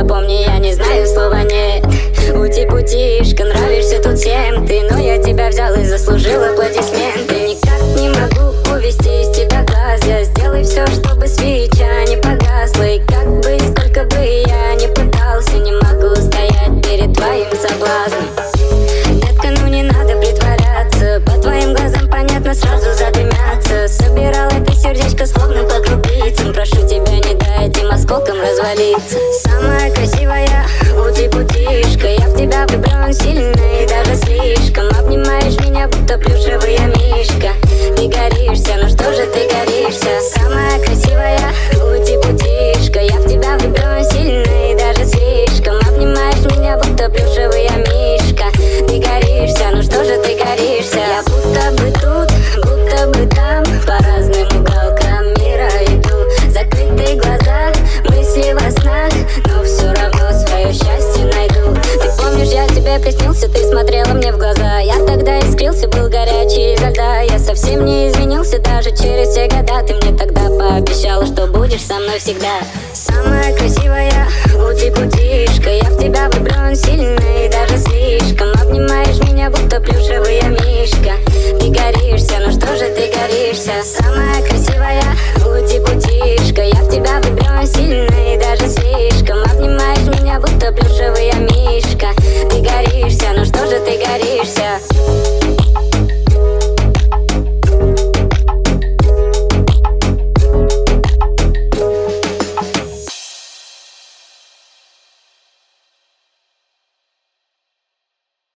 Помни, я не знаю слова нет. Ути-путишка, нравишься тут всем ты, но я тебя взял и заслужил аплодисменты. Никак не могу увести из тебя глаз. Я сделаю все, чтобы свеча не погасла. И как бы, сколько бы я не пытался, не могу стоять перед твоим соблазном. Детка, ну не надо притворяться, по твоим глазам понятно, сразу задымятся. Собирала ты сердечко словно по крупицам. Прошу тебя, не дай этим осколкам развалиться. Самая красивая ути-путишка, я в тебя влюблен сильно и даже слишком. Обнимаешь меня, будто плюшевый мишка. Ты горишься, ну что же ты горишься? Самая красивая ути-путишка, я в тебя влюблен сильно и даже слишком. Обнимаешь меня, будто плюшевый мишка. Ты горишься, ну что же ты горишься? Я будто бы тут, будто бы там, по разным уголкам мира иду. Закрытые глаза, мысли во снах, но все равно свое счастье найду. Ты помнишь, я тебе приснился, ты смотрела мне в глаза. Я тогда искрился, был горячий изо льда. Я совсем не изменился даже через все года. Ты мне тогда пообещала, что будешь со мной всегда. Самая красивая ути-путишка, я в тебя влюблен сильно и даже слишком. Обнимаешь меня, будто плюшевый мишка. Ты горишься, ну что же ты горишься? Самая красивая